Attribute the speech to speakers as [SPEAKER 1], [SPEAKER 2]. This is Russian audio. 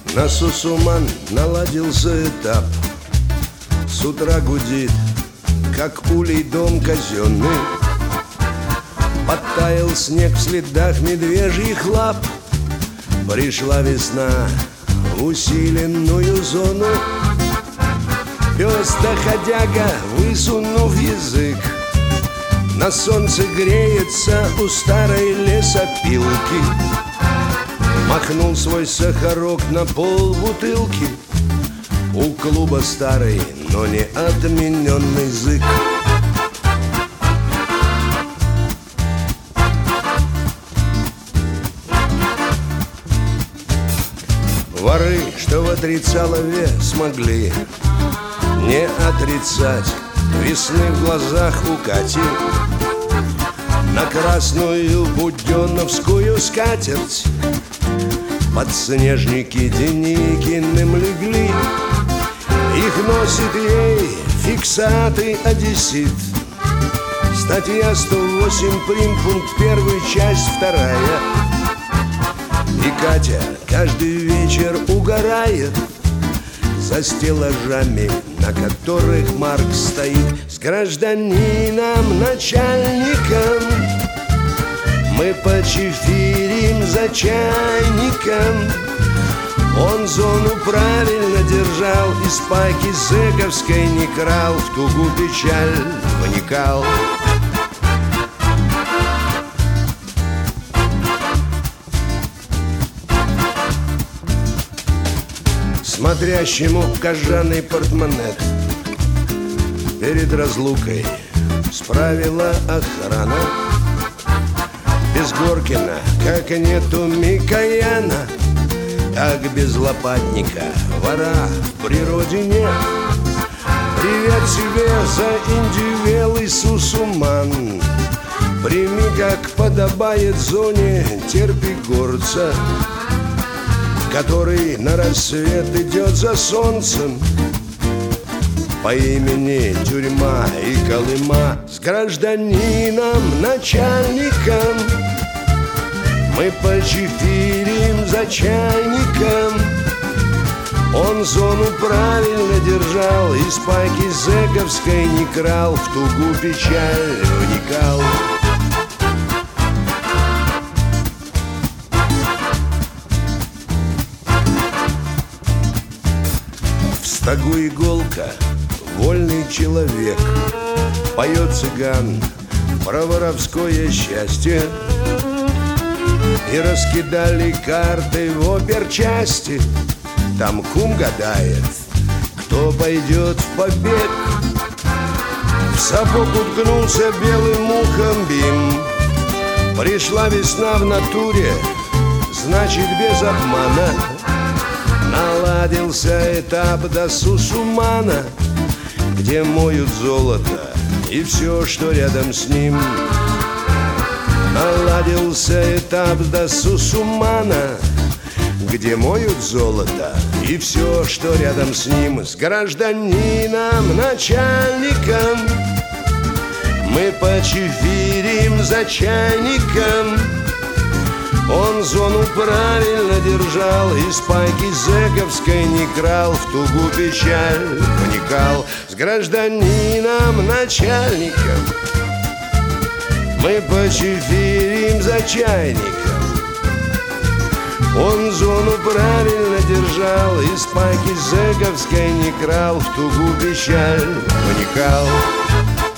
[SPEAKER 1] На Сусуман наладился этап. С утра гудит, как улей дом казенный. Подтаял снег в следах медвежьих лап. Пришла весна в усиленную зону. Пес доходяга, высунув язык, на солнце греется у старой лесопилки. Махнул свой сахарок на пол бутылки. У клуба старый, но не отмененный зык. Воры, что в отрицалове смогли не отрицать весны в глазах у Кати. На красную буденовскую скатерть подснежники Деникиным легли. Их носит ей фиксатый одессит. Статья 108, примпункт 1, часть 2. И Катя каждый вечер угорает за стеллажами, на которых Маркс стоит. С гражданином начальником мы почефирим за чайником. Он зону правильно держал, из пайки зэковской не крал, в тугу печаль вникал. Смотрящему в кожаный портмонет перед разлукой справила охрана. Без Горкина, как нету Микояна, так без лопатника вора в природе нет. Привет тебе за индивелый Сусуман. Прими, как подобает зоне терпигорца, который на рассвет идет за солнцем по имени Тюрьма и Колыма. С гражданином начальником мы почефирим за чайником. Он зону правильно держал, из пайки зэковской не крал, в тугу печаль вникал. В стогу иголка, вольный человек, поет цыган про воровское счастье. И раскидали карты в оперчасти. Там кум гадает, кто пойдет в побег. В сапог уткнулся белым ухом Бим. Пришла весна в натуре, значит без обмана. Наладился этап до Сусумана, где моют золото и все, что рядом с ним. Наладился этап до Сусумана, где моют золото и все, что рядом с ним. С гражданином начальником мы почефирим за чайником. Он зону правильно держал, из пайки зэковской не крал, в тугу печаль вникал. С гражданином начальником мы почефирим за чайником. Он зону правильно держал, из пайки зэковской не крал, в тугу печаль вникал.